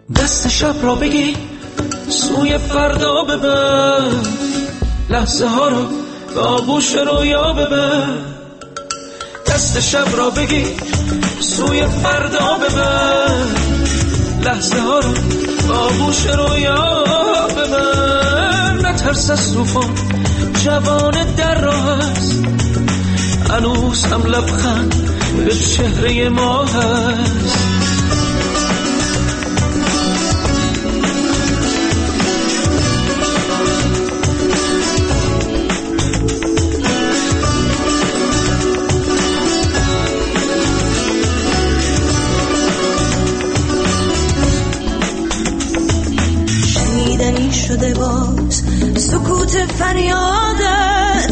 دست شب را بگی سوی فردا ببر، لحظه ها رو به آغوش رویا ببر. دست شب را بگی سوی فردا ببر، لحظه ها رو به آغوش رویا ببر. نترس از طوفان، جوان در راه است، هنوز هم لبخند به چهره ما هست. شنیدنی شده باز سکوت فریادت،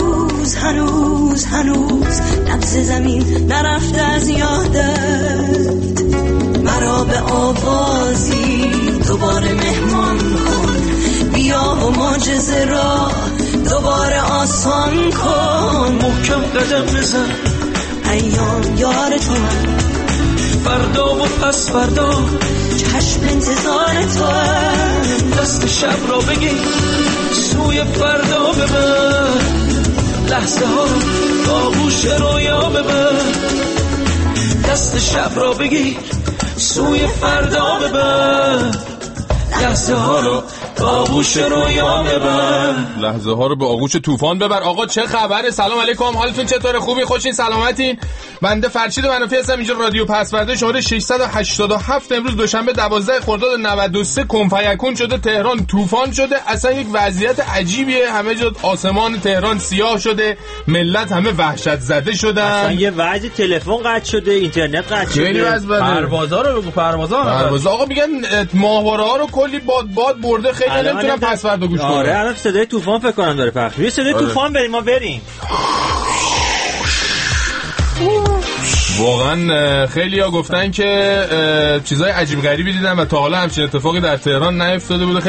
هنوز نبض زمین نرفته از یادت. مرا به آوازی دوباره مهمان کن، بیا و معجزه را دوباره آسان کن. محکم قدم بزن، ایام یار تو هم، فردا و پس فردا چشم انتظار تو هم. دست شب را بگی سوی فردا ببر، لحظه ها رو به آغوش رویا ببر. دست شب را بگی سوی فردا ببر، لحظه ها رو به آغوش رویا ببر. لحظه ها رو به آغوش طوفان ببر. آقا چه خبره؟ سلام علیکم، حالتون چطوره؟ خوبی؟ خوشین؟ سلامتین؟ بنده فرشید منافی هستم، اینجا رادیو پسورده شماره 687. امروز دوشنبه 12 خرداد 93 کنفیکون شده، تهران طوفان شده. اصلا یک وضعیت عجیبیه، همه جا آسمان تهران سیاه شده، ملت همه وحشت زده شدن. اصلا یه وضع تلفن قطع شده، اینترنت قطع شده، پروازا رو بگو، پروازا آقا میگن ماهواره ها رو کلی باد برده، خیلی نمیتونم پسورده گوش کنم. آره الان صدای طوفان فکر کنم داره پخش میشه. صدای طوفان بریم، ما بریم. واقعا خیلی ها گفتن که چیزای عجیب غریبی دیدن و تا حالا همچین اتفاقی در تهران نیفتاده بوده. خیلی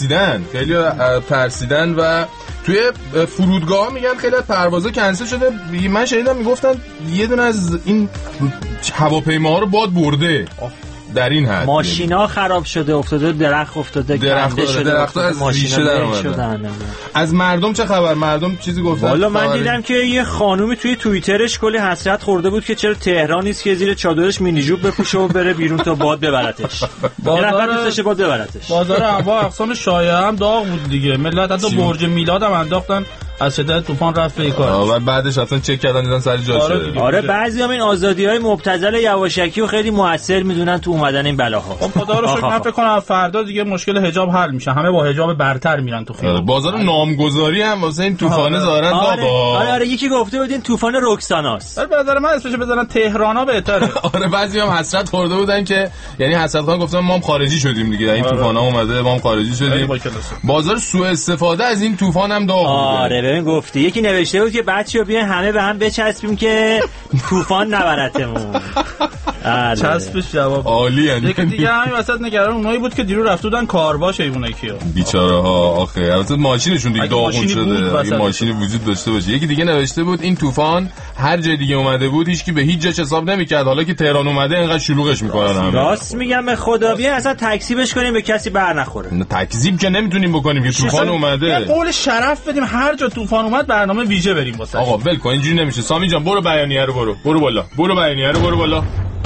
ترسیدن و توی فرودگاه میگن خیلی از پروازا کنسل شده. من شنیدم میگفتن یه دونه از این هواپیماها رو باد برده. در این حد ماشینا خراب شده، افتاده درخت افتاده، درخت از ریشه در اومدن. از مردم چه خبر؟ مردم چیزی گفتن؟ والا من دیدم که یه خانومی توی توییترش کلی حسرت خورده بود که چرا تهران نیست که زیر چادرش مینی جوب بپوشه و بره بیرون تا باد ببرتش. باد ببرتش. بازار انواع اقسام شایعه هم داغ بود دیگه. ملت حتی برج میلاد هم انداختن، از شدت طوفان رفت به کار. و بعدش اصلا چک کردن دیدن سر جاش شده. آره بعضی‌ها این آزادی‌های مبتذل یواشکی رو خیلی موثر میدونن تو اومدن این بلاها. خب خدا رو شکر من فکر کنم فردا دیگه مشکل حجاب حل میشه، همه با حجاب برتر میرن تو خیابون. بازار نامگذاری هم واسه این طوفان ظاهرا آره یکی گفته بود این طوفان رکساناست. به نظر من اسمش بزنن تهرانا بهتره. آره بعضی‌ها هم حسرت خورده بودن که یعنی حسرت خان گفتن ما هم خارجی شدیم دیگه، این طوفانا اومده ما هم خارجی شدیم. بازار سوء استفاده از این طوفان هم داغ بود. آره ببین گفتی یکی نوشته بود که بچه‌ها بیاین همه به هم بچسبیم که طوفان نبرتمون. چسبش جواب عالی. یکی دیگه همین وسط نگران اونایی بود که دیرو رفت بودن کارواش ایونا کیو بیچاره ها. آخه البته ماشینشون دیگه داغون شده، اگه ماشینی وجود داشته باشه. یکی دیگه نوشته بود این طوفان هر جای دیگه اومده بود هیچکی به هیچ جاش حساب نمی‌کرد، حالا که تهران اومده اینقدر شلوغش می‌کنن همه. راست میگم به خدا بیاین اصلا تکذیبش کنیم به کسی بر نخوره. تکذیب که نمیتونیم بکنیم که طوفان اومده. قول شرف بدیم هر جا طوفان اومد برنامه ویژه بریم واسه. آقا ول کن اینجوری نمیشه. سامی جان برو بیانیه رو برو بالا. برو بیانیه رو برو بالا.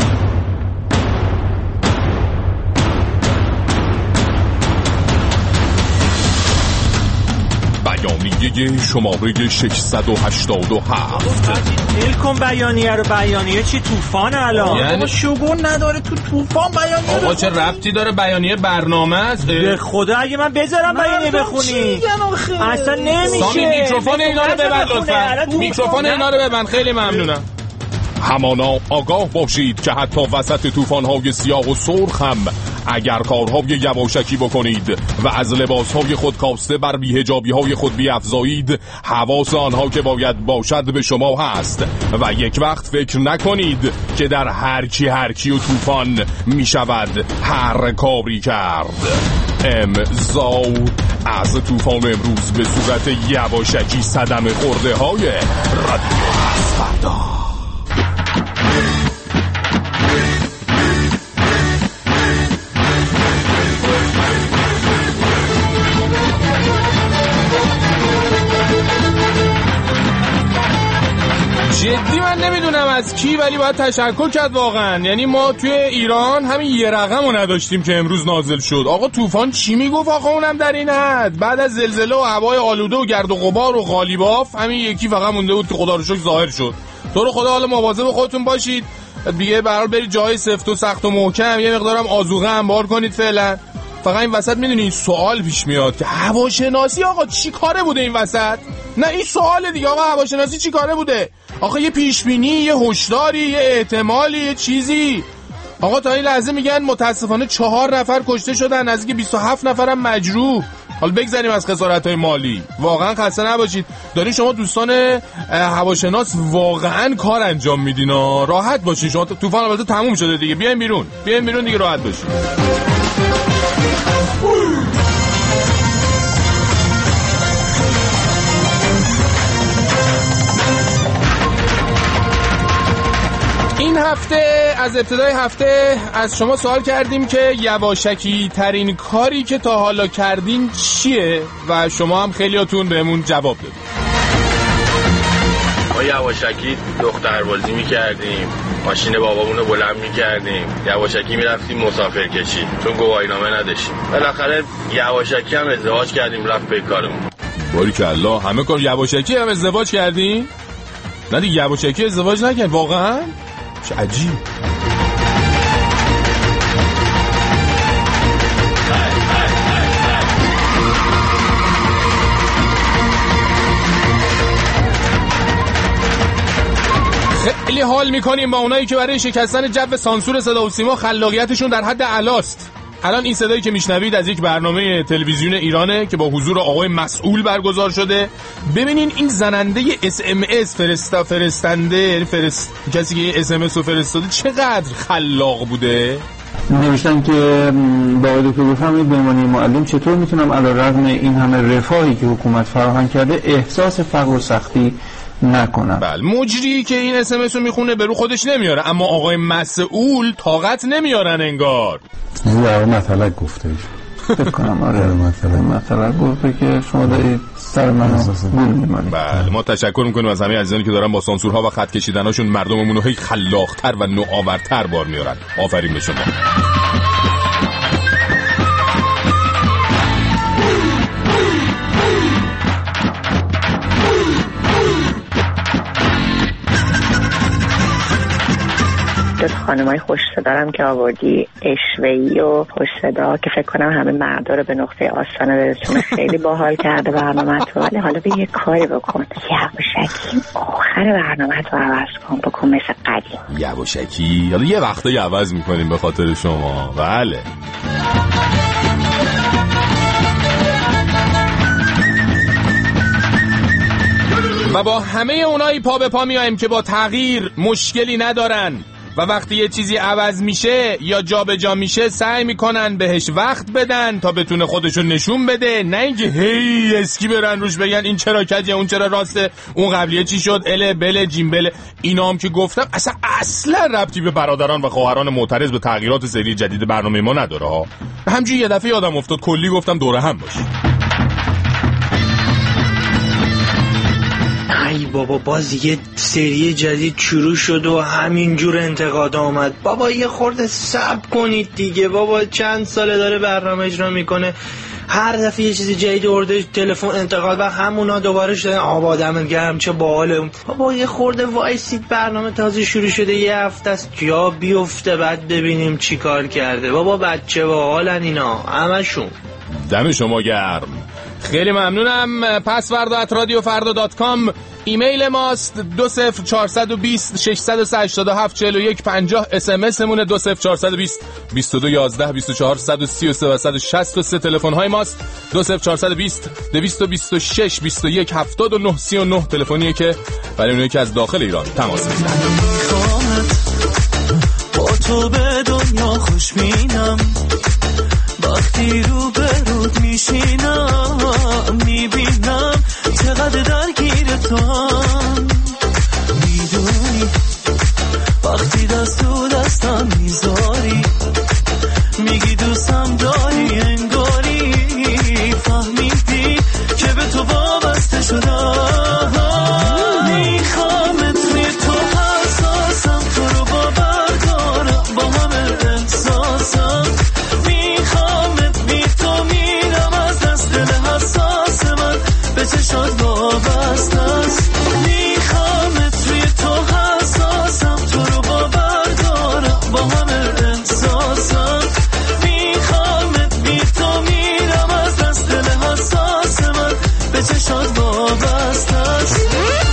بیانیه شماره 687. الکن بیانیه چی طوفان الان؟ یعنی شگون نداره تو طوفان بیانیه. آقا چه ربطی داره؟ بیانیه برنامه است. به خدا اگه من بذارم بیانیه بخونی اصلا نمیشه. سامی میکروفون اینا رو ببند لطفا. میکروفون اینا رو ببند. خیلی ممنونم. همانا آگاه باشید که حتی وسط طوفان‌های سیاه و سرخ هم اگر کارهای یواشکی بکنید و از لباسهای خود کاسته بر بی‌حجابی‌های خود بیفزایید، حواس آنها که باید باشد به شما هست و یک وقت فکر نکنید که در هرچی و طوفان می شود هر کاری کرد. امضا از طوفان امروز به صورت یواشکی صدمه خورده های رادیو پسورده. جدی من نمیدونم از کی، ولی باید تشکر کرد واقعا. یعنی ما توی ایران همین یه رقمو نداشتیم که امروز نازل شد. آقا طوفان چی میگفت آقا اونم در این حد؟ بعد از زلزله و هوای آلوده و گرد و غبار و قالیباف همین یکی فقط مونده بود که خدا رو شکر ظاهر شد. تو رو خدا حالا مواظب خودتون باشید دیگه، برحال برید جای سفت و سخت و محکم، یه مقدارم آذوقه انبار کنید فعلا. فقط این وسط میدونی سوال پیش میاد که هواشناسی آقا چی کاره بوده این وسط؟ نه این سوال دیگه، آقا هواشناسی چی کاره بوده؟ آقا یه پیشبینی، یه هشداری، یه احتمالی، یه چیزی. آقا تا این لحظه میگن متاسفانه 4 نفر کشته شدن، نزدیک 27 نفرم مجروح. حالا بگذاریم از خسارت‌های مالی، واقعا خسته نباشید. دارین شما دوستان هواشناس واقعا کار انجام میدین، راحت باشین. شما طوفان البته تموم شده دیگه، بیاین بیرون دیگه، راحت باشین. این هفته از ابتدای هفته از شما سوال کردیم که یواشکی ترین کاری که تا حالا کردین چیه و شما هم خیلیاتون بهمون جواب دادید. ما یواشکی دختربازی میکردیم، ماشین بابامونو بلند میکردیم، یواشکی میرفتیم مسافر کشی چون گواهینامه نداشتیم. بالاخره یواشکی هم ازدواج کردیم، رفت به کارمون. باریکالله، همه کار یواشکی هم ازدواج کردیم؟ نه دیگه یواشکی ازدواج نکرد واقعا؟ چه عجیب. خیلی حال میکنیم با اونایی که برای شکستن جو سانسور صدا و سیما خلاقیتشون در حد اعلاست. الان این صدایی که میشنوید از یک برنامه تلویزیون ایرانه که با حضور آقای مسئول برگزار شده. ببینین این زننده SMS فرستنده کسی که SMS رو فرستاده چقدر خلاق بوده. نوشتن که با آقای دکتر بفرمایید به عنوان معلم چطور میتونم علیرغم این همه رفاهی که حکومت فراهم کرده احساس فقر و سختی نکنم. بله، مجری که این SMS رو میخونه به رو خودش نمیاره، اما آقای مسئول طاقت نمیارن انگار. زیاد مثلا گفته فکر کنم آره مثلا گفته که شما دارید سر منو گول می‌مالید. بله، ما تشکر میکنیم از همه عزیزانی که دارن با سانسورها و خط کشیدناشون مردممون رو هی خلاق‌تر و نوآورتر بار میارن. آفرین به شما. خانمای خوش صدارم که آوردی، اشوه‌ای و خوش صدا که فکر کنم همه مردا رو به نقطه آستانه برسونه. خیلی باحال کرده برنامه‌تو، ولی حالا به یه کاری بکن، یواشکی آخر برنامه‌تو عوض بکن مثل قدیم. یواشکی حالا یه وقتایی عوض میکنیم به خاطر شما. بله. و با همه اونایی پا به پا میایم که با تغییر مشکلی ندارن و وقتی یه چیزی عوض میشه یا جابجا میشه سعی میکنن بهش وقت بدن تا بتونه خودشو نشون بده، نه اینکه هی اسکی برن روش بگن این چرا کجه، اون چرا راسته، اون قبلیه چی شد، اله بله جیم بله. اینا هم که گفتم اصلا ربطی به برادران و خواهران معترض به تغییرات سری جدید برنامه ما نداره ها. همینجوری یه دفعه یادم افتاد کلی گفتم دوره هم باش. ای بابا باز یه سری جدید شروع شد و همینجور انتقاد آمد. بابا یه خورده صبر کنید دیگه. بابا چند ساله داره برنامه اجرا میکنه، هر دفعه یه چیزی جدید ورده تلفن انتقاد و همونا دوباره شده آبادم گرم چه باحاله. بابا یه خورده وایسید، برنامه تازه شروع شده، یه هفته است جا بیفته بعد ببینیم چی کار کرده. بابا بچه باحالن اینا همشون. دم شما گرم. خیلی ممنونم. password@radiofarda.com ایمیل ماست. 20420 687 41 50 SMS مونه 20420 22 11 24 133 و 163 تلفن های ماست. 20420 226 21 79 39 تلفنیه که برای اونایی که از داخل ایران تماس میگیرن. با تو به دنیا خوشبینم، وقتی رو به رود میشینم میبینم چقدر درگیر تو هم. میدونی وقتی دست تو دستم میذاری میگی دوستم داری، انگاری فهمیدی که به تو وابسته شدم. میخوام توی احساسم میخوامت بی تو میرم از دست دل حساس من به چشات وابسته است میخوامت توی تو حساسم تو رو باور دارم با همه احساسم میخوامت بی تو میرم از دست دل حساس من به چشات وابسته است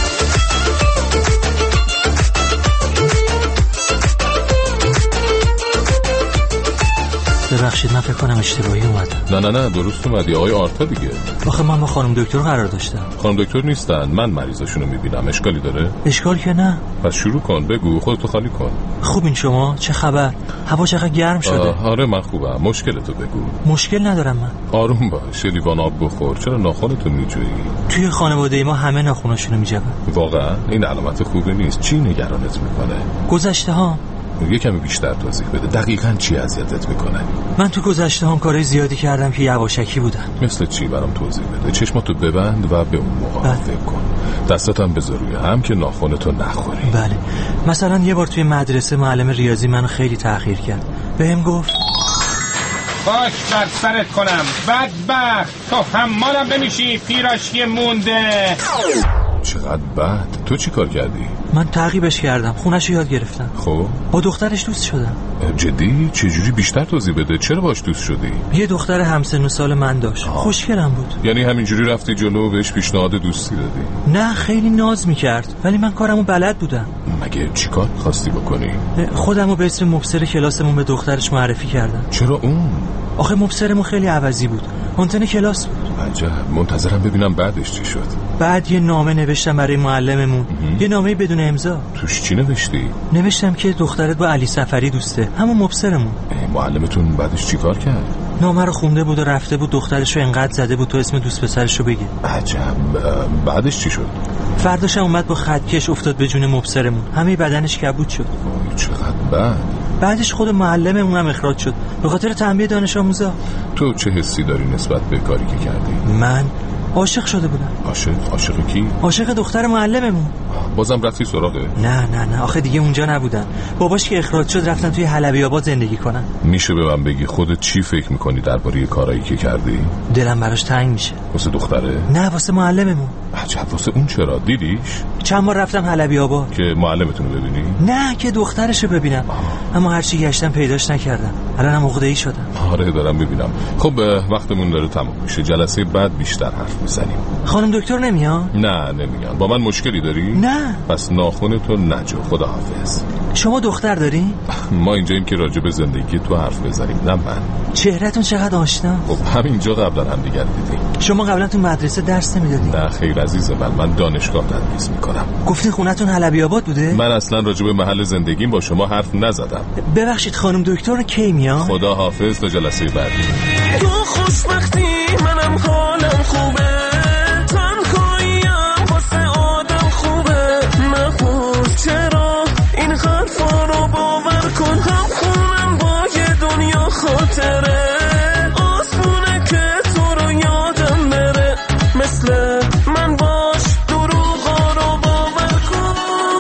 ببخشید من فکر کنم اشتباهی اومدم. نه درست اومدی آقای آرتا دیگه. آخه من با خانم دکتر قرار داشتم. خانم دکتر نیستن، من مریضاشونو میبینم. اشکالی داره؟ اشکال که نه. پس شروع کن، بگو، خودتو خالی کن. خوبین شما؟ چه خبر؟ هوا چقدر گرم شده. آره من خوبم. مشکلتو بگو. مشکل ندارم من. آروم باش، لیوان آب بخور. چرا ناخنتو میجویی؟ توی خانواده ما همه ناخناشونو میجوین. واقعا این علامت خوبی نیست. چی نگرانت میکنه؟ گذشته ها. یه کمی بیشتر توضیح بده. دقیقاً چی اذیتت میکنه؟ من تو گذشته هم کارهای زیادی کردم که یواشکی بودن. مثل چی؟ برام توضیح بده. چشماتو ببند و به اون موقع فکر کن. دستاتم بذار روی هم که ناخنتو نخوری. بله. مثلا یه بار توی مدرسه معلم ریاضی منو خیلی تحقیر کرد. بهم گفت باش بر سرت کنم بدبخت، تو حمالم بمیشی پیراشکی مونده. چقدر بد. تو چی کار کردی؟ من تعقیبش کردم، خونه‌شو یاد گرفتم. خب با دخترش دوست شدم. جدی؟ چجوری؟ بیشتر توضیح بده. چرا باش دوست شدی؟ یه دختر همسن و سال من داشت. خوشگلم بود. یعنی همینجوری رفتی جلو و بهش پیشنهاد دوستی دادی؟ نه خیلی ناز میکرد ولی من کارمو بلد بودم. مگه چیکار خواستی بکنی؟ خودمو به اسم مبصر کلاسمون به دخترش معرفی کردم. چرا اون؟ آخه مبصرمون خیلی عوضی بود. آنتن کلاس بود. عجب. منتظرم ببینم بعدش چی شد. بعد یه نامه نوشتم برای معلممون. یه نامه بدون امضا. توش چی نوشتی؟ نوشتم که دخترت با علی سفری دوسته، همون مبصرمون. معلمتون بعدش چی کار کرد؟ نامه رو خونده بود و رفته بود دخترشو انقدر زده بود تو اسم دوست پسرشو بگه. عجب. بعدش چی شد؟ فرداش اومد با خطکش افتاد به جون مبصرمون. همه بدنش کبود شد. چقدر بد. بعدش خود معلممون هم اخراج شد به خاطر تنبیه دانش آموزا. تو چه حسی داری نسبت به کاری که کردی؟ من عاشق شده بودم. عاشق کی؟ عاشق دختر معلممون. بازم رفتی سراغه؟ نه آخه دیگه اونجا نبودن. باباش که اخراج شد رفتن توی حلبی آباد زندگی کنن. میشه به من بگی خودت چی فکر میکنی درباره کارایی که کردی؟ دلم براش تنگ میشه. واسه دختره؟ نه واسه معلممون. عجب. واسه اون چرا؟ دیدیش؟ چند بار رفتم حلبی آباد. که معلمتون رو ببینی؟ نه که دخترشو ببینم. اما هرچی گشتم پیداش نکردم. الانم عقده‌ای شدم. آره دارم ببینم. خب وقتمون داره تموم میشه. جلسه بعد بیشتر حرف میزنیم. خانم دکتر نمیان؟ نه نمیان. با من مشکلی داری؟ نه. پس ناخنتو نجو. خداحافظ. شما دختر داری؟ ما اینجاییم که راجع به زندگی تو حرف بزنیم، نه من. چهرهتون چقدر آشنا. خب همینجا قبلا هم دیگر دیدیم. شما قبلا تو مدرسه درس نمیدادی؟ نه خیر عزیز من دانشگاه تدریس میکنم. گفتین خونتون حلبی آباد بوده؟ من اصلا راجع به محل زندگیم با شما حرف نزدم. ببخشید خانم دکتر کی میاد؟ خداحافظ تا جلسه بعدی. تو خوشبختی منم حالم خوبه، تنهاییم واسه آدم خوبه. نپرس چرا این حرفا رو باور کن، هم خونم با یه دنیا خاطره. آسونه که تو رو یادم بره، مثل من باش دروغا رو باور کن.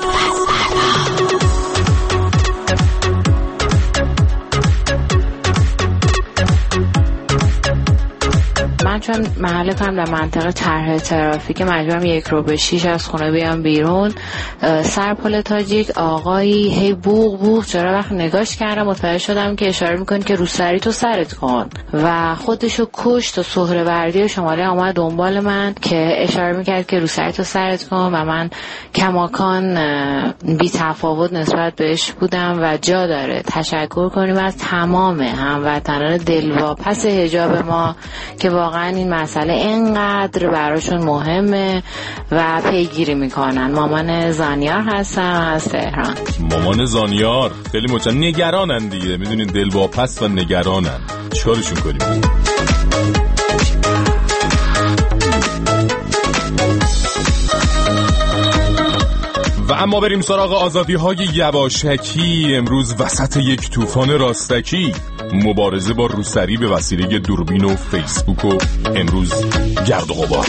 من چون محل کارم در منطقه طرح ترافیک مجبورم 1 رو به 6 از خونه بیام بیرون. سر پل تاجیک آقایی هی بوق چرا وقت نگاش کردم متوجه شدم که اشاره میکنه که روسری تو سرت کن و خودشو کشت و سهروردی شمالی آمد دنبال من که اشاره میکرد که روسری تو سرت کن و من کماکان بی تفاوت نسبت بهش بودم و جا داره تشکر کنیم از تمام هموطنان دلواپس حجاب ما که واقعا این مسئله اینقدر براشون مهمه و پیگیری میکنن. مامان زانیار هستم از تهران. مامان زانیار خیلی نگرانن دیگه، میدونین دلواپس و نگرانن. چیکارشون کنیم؟ و اما بریم سراغ آزادی‌های یواشکی. امروز وسط یک طوفان راستکی مبارزه با روسری به وسیله دوربین و فیسبوک و امروز گرد و غبار.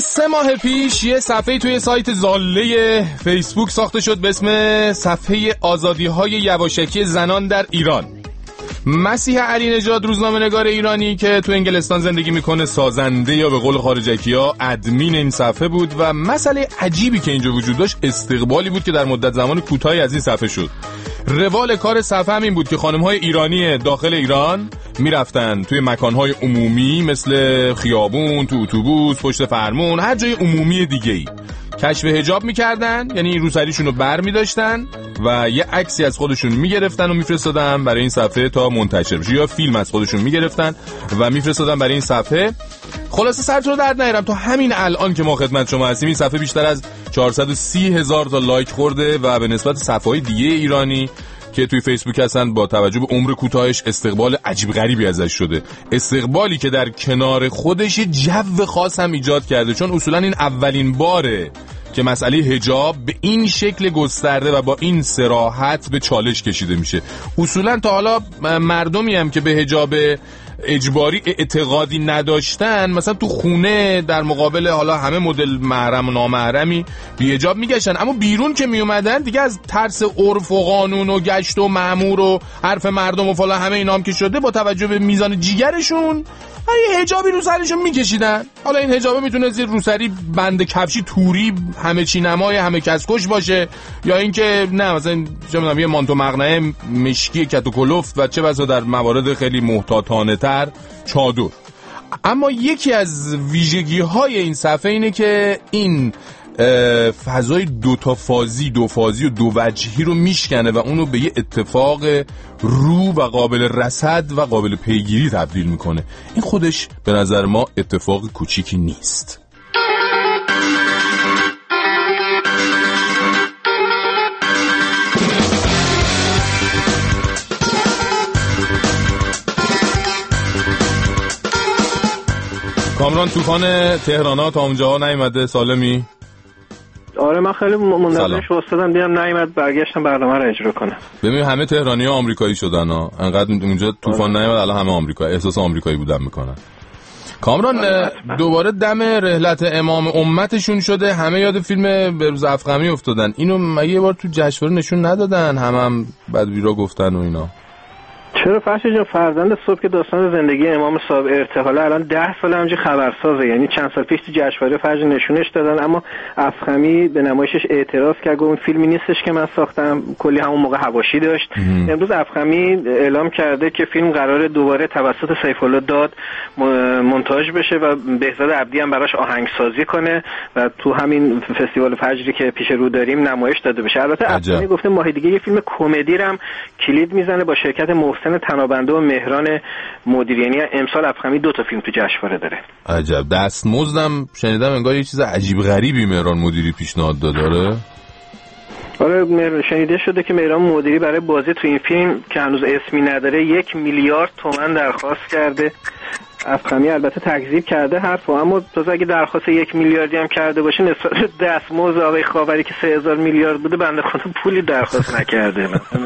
3 ماه پیش یه صفحه توی سایت زاله فیسبوک ساخته شد به اسم صفحه آزادی‌های یواشکی زنان در ایران. مسیح علی نژاد، روزنامه‌نگار ایرانی که تو انگلستان زندگی میکنه، سازنده یا به قول خارجکی‌ها ادمین این صفحه بود و مسئله عجیبی که اینجا وجود داشت استقبالی بود که در مدت زمان کوتاهی از این صفحه شد. روال کار صفحه هم این بود که خانم‌های ایرانی داخل ایران میرفتن توی مکان‌های عمومی مثل خیابون، تو اتوبوس، پشت فرمون، هر جای عمومی دیگه‌ای کشف حجاب میکردن، یعنی روسریشون رو بر میداشتن و یه عکسی از خودشون میگرفتن و میفرستادن برای این صفحه تا منتشر بشه، یا فیلم از خودشون میگرفتن و میفرستادن برای این صفحه. خلاصه سرتون رو درد نیارم، تا همین الان که ما خدمت شما هستیم این صفحه بیشتر از 430,000 تا لایک خورده و به نسبت صفحه‌های دیگه ایرانی که توی فیسبوک هستن با توجه به عمر کوتاهش استقبال عجیب غریبی ازش شده. استقبالی که در کنار خودش جو خاص هم ایجاد کرده، چون اصولا این اولین باره که مسئله حجاب به این شکل گسترده و با این صراحت به چالش کشیده میشه. اصولا تا حالا مردمی هم که به حجاب اجباری اعتقادی نداشتن، مثلا تو خونه در مقابل حالا همه مدل محرم و نامحرمی بی حجاب میگشتن، اما بیرون که میومدن دیگه از ترس عرف و قانون و گشت و مأمور و حرف مردم و فلان همه اینام که شده، با توجه به میزان جیگرشون یه حجابی رو سرشون میکشیدن. حالا این حجابه میتونه زیر روسری بند کفشی توری همه چی نمای همه کسکش باشه، یا اینکه نه مثلا چه میدونم یه مانتو مقنعه مشکی کت و کلفت و چه بسا در موارد خیلی محتاطانه تر چادر. اما یکی از ویژگی های این صفحه اینه که این فضای دو فازی و دو وجهی رو میشکنه و اونو به یه اتفاق رو و قابل رصد و قابل پیگیری تبدیل میکنه. این خودش به نظر ما اتفاق کوچیکی نیست. کامران، طوفان تهران تا اونجا نیومده؟ سالمی؟ آره من خیلی منتظرش واسطادم، دیدم نیومد، برگشتم برنامه رو اجرا کنم. ببین همه تهرانی‌ها آمریکایی شدن ها، انقدر اونجا طوفان نیومد الان همه آمریکایی احساس آمریکایی بودن میکنن. کامران دوباره دم رحلت امام امتشون شده، همه یاد فیلم بهروز افخمی افتادن. اینو مگه یه بار تو جشنواره نشون ندادن؟ هم بدبیرا گفتن و اینا. چرا فرشید جان، فرزند صبح که داستان زندگی امام صاحب ارتحاله الان 10 سال همینجا خبرسازه، یعنی چند سال پیش تو جشنواره فرج نشونش دادن، اما افخمی به نمایشش اعتراض کرد، اون فیلمی نیستش که من ساختم، کلی همون موقع حواشی داشت. امروز افخمی اعلام کرده که فیلم قراره دوباره توسط سیف الله داد مونتاژ بشه و بهزاد عبدی هم براش آهنگسازی کنه و تو همین فستیوال فجری که پیش رو داریم نمایش داده بشه. البته افخمی گفته ماه دیگه یه فیلم کمدی هم کلید میزنه با شرکت محسن تنابنده و مهران مدیری، یعنی امسال افخمی 2 تا فیلم تو جشنواره داره. عجب. دستمزدم شنیدم انگار یه چیز عجیب غریبی مهران مدیری پیشنهاد داره. آره شنیده شده که مهران مدیری برای بازی تو این فیلم که هنوز اسمی نداره 1 میلیارد تومان درخواست کرده. افخمی البته تکذیب کرده حرفو، اما تازه اگه درخواست 1 میلیاردی هم کرده باشه نسبت به دستمزد آقای خاوری که 3000 میلیارد بوده بنده خدا پولی درخواست نکرده.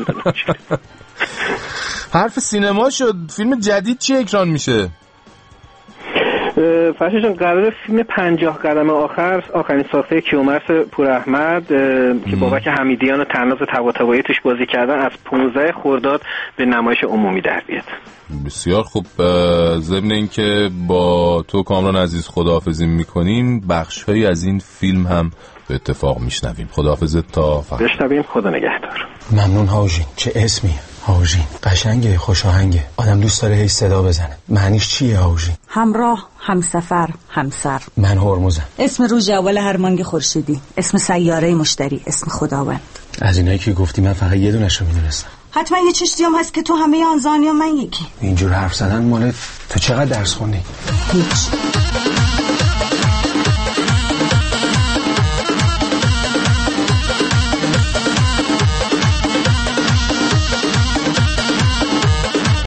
حرف سینما شد. فیلم جدید چی اکران میشه؟ فرشید جان قراره فیلم 50 قدم آخرین ساخته کیومرث پوراحمد که بابک حمیدیان و طناز طباطبایی توش بازی کردن از 15 خرداد به نمایش عمومی در بیاد. بسیار خوب. ضمن اینکه با تو کامران عزیز خداحافظی میکنیم، بخش‌هایی از این فیلم هم به اتفاق میشنویم. خداحافظت تا فردا. بشنویم. خدا نگهدار. ممنون هاوژین. چه اسمی؟ هاوژین قشنگه، خوش آهنگه، آدم دوست داره هی صدا بزنه. معنیش چیه هاوژین؟ همراه، همسفر، همسر. من هرمزم. اسم روز اول هر مانگ خورشیدی، اسم سیاره مشتری، اسم خداوند. از اینایی که گفتی من فقط یه دونش رو میدونستم. حتما یه چشتی هم هست که تو همه آن زانی و من یکی. اینجور حرف زدن مال تو چقدر درس خوندی؟ هیچ.